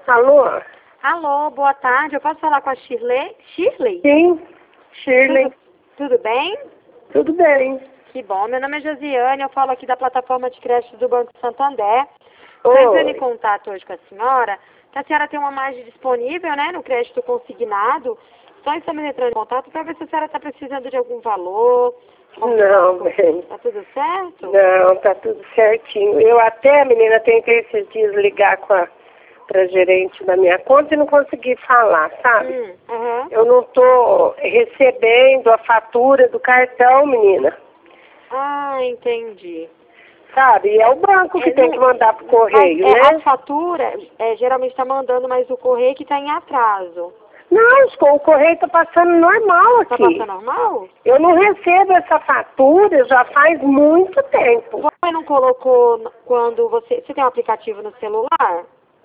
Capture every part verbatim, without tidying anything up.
Alô? Alô, boa tarde. Eu posso falar com a Shirley? Shirley? Sim, Shirley. Tudo, tudo bem? Tudo bem. Que bom. Meu nome é Josiane, eu falo aqui da plataforma de crédito do Banco Santander. Estou entrando em contato hoje com a senhora, que a senhora tem uma margem disponível, né, no crédito consignado. Só estamos entrando em contato para ver se a senhora está precisando de algum valor. Não, bem. Tá tudo certo? Não, tá tudo certinho. Eu até, menina, tentei esses dias ligar com a pra gerente da minha conta e não consegui falar, sabe? Hum, uhum. Eu não tô recebendo a fatura do cartão, menina. Ah, entendi. Sabe? E é o banco que É, tem não, que mandar pro correio, mas, é, né? a fatura, é, geralmente está mandando, mas o correio que está em atraso. Não, o correio tá passando normal Tá aqui. passando normal? Eu não recebo essa fatura já faz muito tempo. Você não colocou n- quando você... Você tem um aplicativo no celular?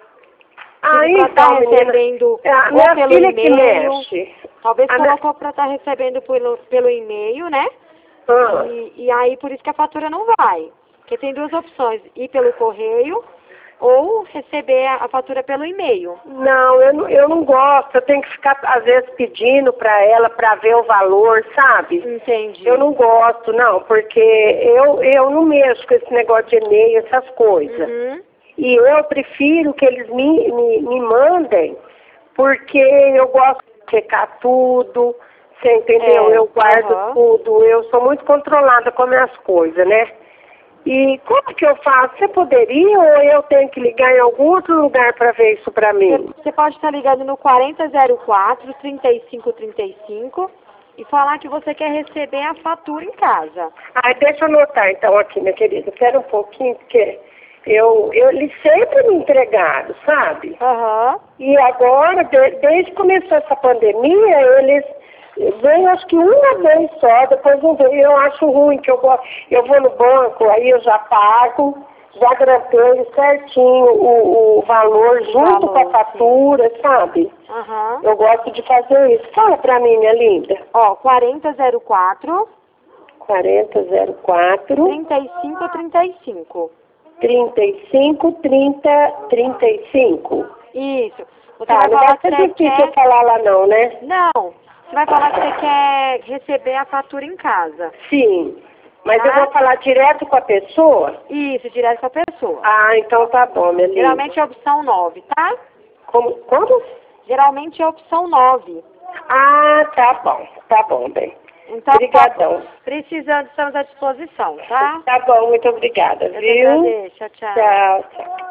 Ah, Para estar então, menina, recebendo é a ou minha pelo filha que e-mail. mexe. Talvez A minha- colocou para estar recebendo pelo, pelo e-mail, né? Ah, E, e aí por isso que a fatura não vai. Porque tem duas opções, ir pelo correio ou receber a, a fatura pelo e-mail. não, eu não, eu não gosto. Eu tenho que ficar, às vezes, pedindo para ela para ver o valor, sabe? Entendi. Eu não gosto, não, porque eu, eu não mexo com esse negócio de e-mail, essas coisas. Uhum. E eu prefiro que eles me, me, me mandem, porque eu gosto de checar tudo, você entendeu? É, Eu guardo aham. tudo, eu sou muito controlada com as minhas coisas, né? E como que eu faço? Você poderia ou eu tenho que ligar em algum outro lugar para ver isso para mim? Você você pode estar ligando no quarenta zero quatro, trinta e cinco trinta e cinco e falar que você quer receber a fatura em casa. Ai, deixa eu anotar então aqui, minha querida. Espera um pouquinho, porque eu, eu, eles sempre me entregaram, sabe? Aham. E agora, de- desde que começou essa pandemia, eles vêm acho que uma vez só, depois não vem. Eu acho ruim que eu vou, eu vou no banco, aí eu já pago, já gravei certinho o, o valor junto valor, com a fatura, sabe? Aham. Eu gosto de fazer isso. Fala pra mim, minha linda. Ó, quarenta zero quatro, quarenta zero quatro, trinta e cinco trinta e cinco. trinta e cinco, trinta, trinta e cinco. Isso. Você Tá, vai não falar vai que ser você difícil quer... falar lá não, né? Não. Você vai falar que você quer receber a fatura em casa. Sim. Mas Tá? eu vou falar direto com a pessoa? Isso, direto com a pessoa. Ah, então tá bom, minha linda. Geralmente é a opção nove, tá? Como? Como? Geralmente é a opção nove. Ah, tá bom. Tá bom, bem. Então, Obrigadão. precisando, estamos à disposição, tá? Tá bom, muito obrigada, Eu que viu? agradeço. Tchau, tchau. Tchau, tchau.